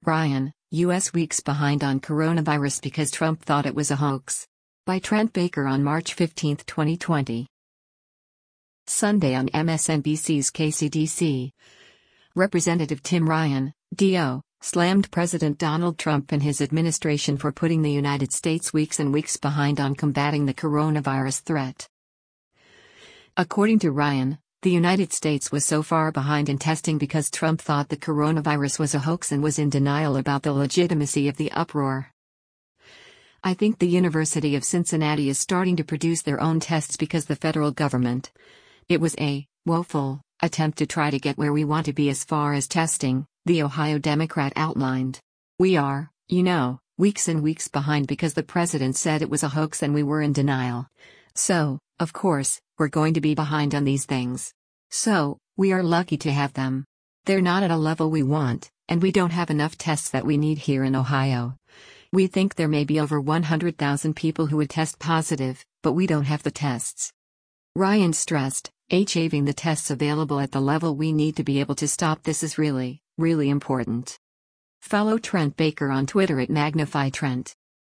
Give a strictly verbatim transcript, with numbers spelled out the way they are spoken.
Ryan, U S weeks behind on coronavirus because Trump thought it was a hoax. By Trent Baker on March fifteenth, twenty twenty. Sunday on M S N B C's K C D C. Representative Tim Ryan, D O, slammed President Donald Trump and his administration for putting the United States weeks and weeks behind on combating the coronavirus threat. According to Ryan, the United States was so far behind in testing because Trump thought the coronavirus was a hoax and was in denial about the legitimacy of the uproar. I think the University of Cincinnati is starting to produce their own tests because the federal government. It was a woeful attempt to try to get where we want to be as far as testing, the Ohio Democrat outlined. We are, you know, weeks and weeks behind because the president said it was a hoax and we were in denial. So, of course, we're going to be behind on these things. So, we are lucky to have them. They're not at a level we want, and we don't have enough tests that we need here in Ohio. We think there may be over one hundred thousand people who would test positive, but we don't have the tests. Ryan stressed, having the tests available at the level we need to be able to stop this is really, really important. Follow Trent Baker on Twitter at Magnify Trent.